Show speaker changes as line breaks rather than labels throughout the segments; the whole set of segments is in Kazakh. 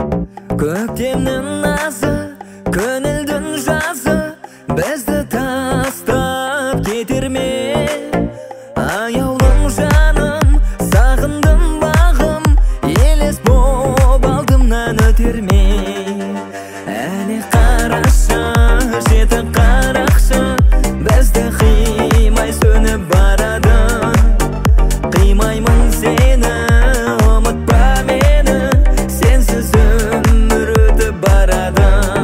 Көктемнің назы, көңілдің жазы, бізді тастап кетер ме? Аяулым жаным, сағындым бағым, елес боп алдымнан өтер ме? Әлі қарашы, жеті қарақшы, бізді қимай сөніп барады. Қимаймын сені, ұмытпа мені, сенсіз өмір өтіп барады.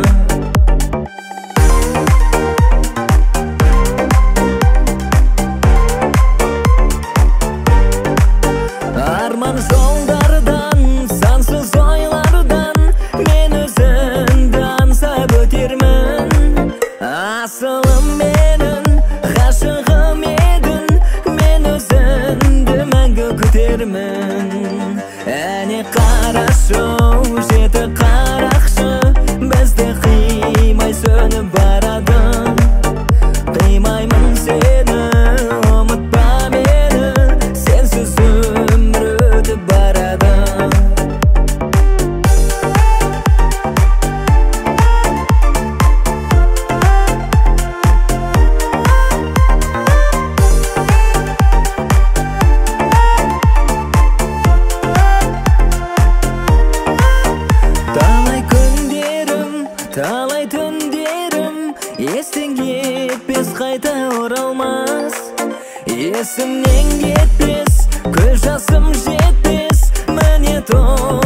Арман жолдардан, сансыз ойлардан, мен өзіңді аңсап өтермін. Асылым менің, ғашығым едің, мен өзіңді мәңгі күтермін. Әне қарашы, жеті қарақшы, бізді қимай сөніп барады. Қимаймын сені, ұмытпа мені, сенсіз өмір өтіп барады. Талай күндерім, талай түндерім, естен кетпес, қайта оралмас. Есімнен кетпес, көз жасым жетпес, міне